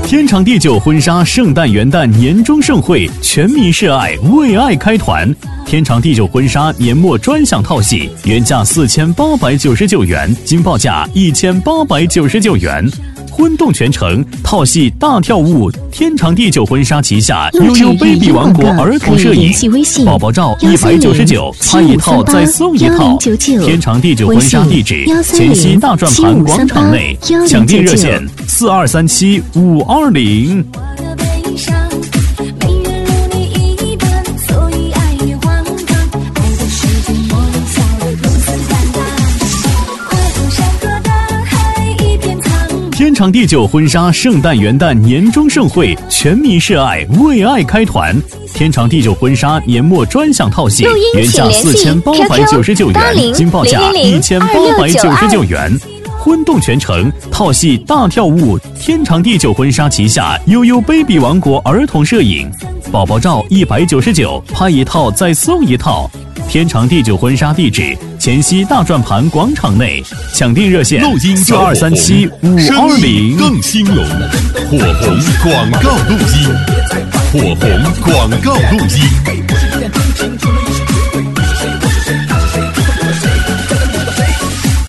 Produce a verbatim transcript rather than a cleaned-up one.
天长地久婚纱圣诞元旦年终盛会，全民示爱，为爱开团。天长地久婚纱年末专享套系，原价四千八百九十九元，惊报价一千八百九十九元。婚动全程套系大跳舞，天长地久婚纱旗下悠悠 baby 王国儿童摄影，宝宝照一百九十九，拍一套再送一套。天长地久婚纱地址：黔西大转盘广场内，抢订热线四二三七五二零。天长地久婚纱圣诞元旦年终盛会，全民示爱，为爱开团。天长地久婚纱年末专享套系，原价四千八百九十九元，惊报价一千八百九十九元。婚动全程套系大跳舞，天长地久婚纱旗下悠悠 baby 王国儿童摄影，宝宝照一百九十九，拍一套再送一套。天长地久婚纱地址：黔西大转盘广场内，抢订热线四二三七五二零。 更兴隆，火红广告录音，火红广告录音。